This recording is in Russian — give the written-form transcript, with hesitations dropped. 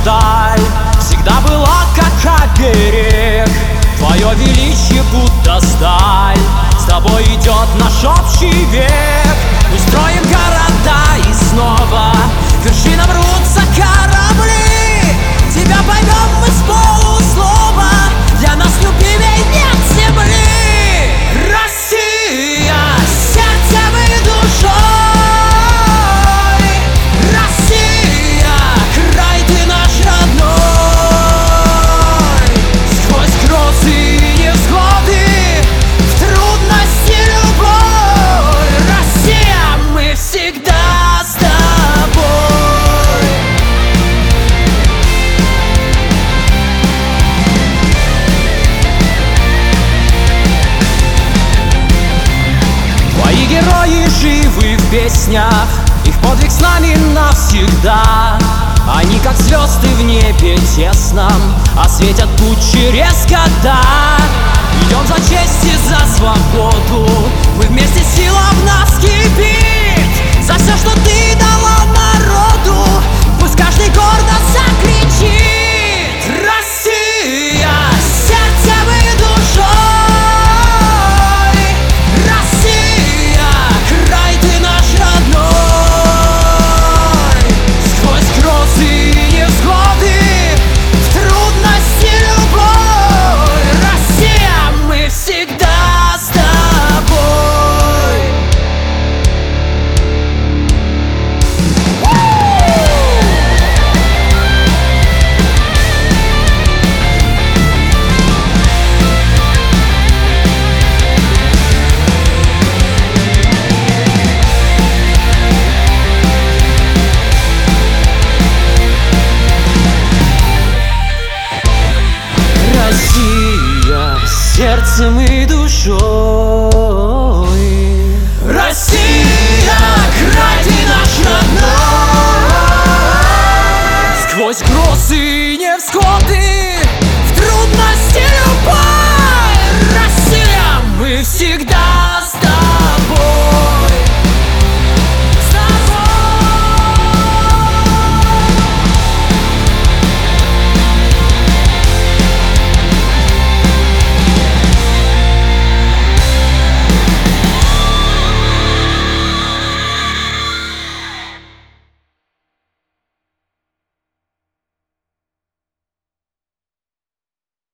даль всегда была как оберег. Твое величие будто сталь, с тобой идет наш общий век. Мы строим города и снова к вершинам рвутся корабли. Тебя поймем мы с полуслова, для нас любимей нет земли. Россия, сердцем и душой. Россия, край ты наш родной. Сквозь грозы и невзгоды, в трудности любой. Россия, мы всегда с тобой. Твои герои живы в песнях, их подвиг с нами навсегда. Они как звезды в небе тесном, осветят путь через года. Идем за честь и за свободу, мы вместе сила в